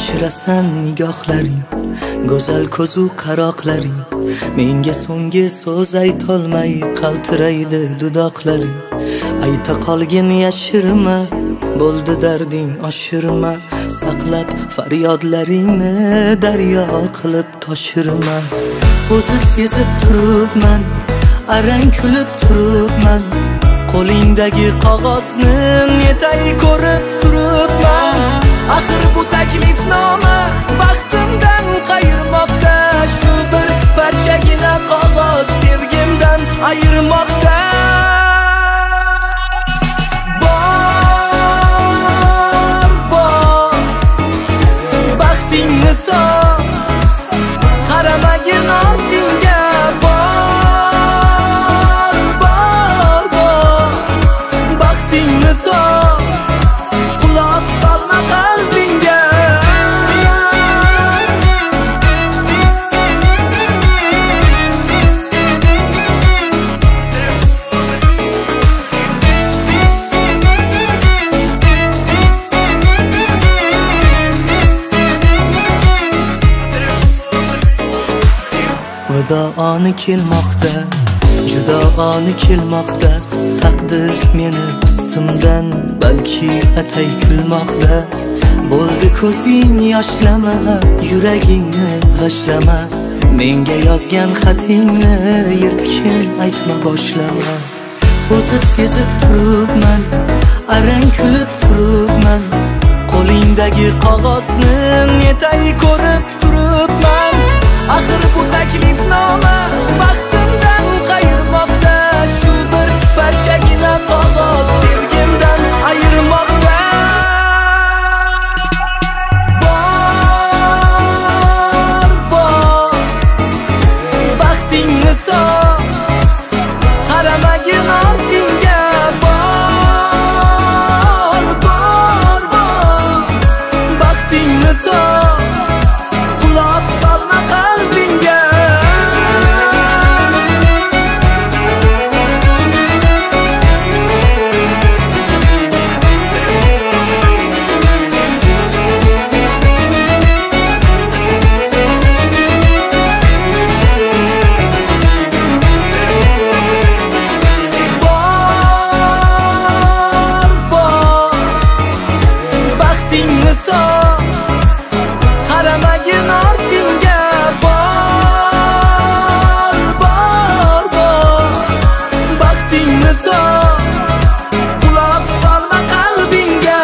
yashirasan nigohlaring, go'zal ko'zu qaroqlaring. Menga so'nggi so'z aytolmay qaltiraydi dudoqlaring. Ayta qolgin yashirma, bo'ldi darding oshirma. Saqlab faryodlaringni daryo qilib toshirma. O'zi sezib turibman, arang kulib turibman. Qo'lingdagi qog'ozni netay ko'rib turibman. Axir bu taklifnoma baxtimdan qayirmoqda. Shu bir parchagina qog'oz sevgimdan ayirmoqda. Bor, baxtingni top, qaramagin ortingga. Bor, baxtingni top, quloq solma qalbingga. Vido oni kelmoqda, judo oni kelmoqda. Taqdir meni ustimdan balki atay kulmoqda. Bo'ldi ko'zing yoshlama, yuragingni g'ashlama. Menga yozgan xatingni yirtgin aytma boshlama. O'zi sezib turibman, arang kulib turibman. Qo'lingdagi qog'ozni netay ko'rib turibman. Axir bu taklifnoma baxtimdan qayirmoqda. Shu bir parchagina qog'oz sevgimdan ayirmoqda. Bor, baxtingni top, qaramagin ortingga. Bor, baxtingni top, quloq solma qalbingga. Bor, baxtingni top, qaramagin ortingga. Bor, baxtingni top, quloq solma qalbingga.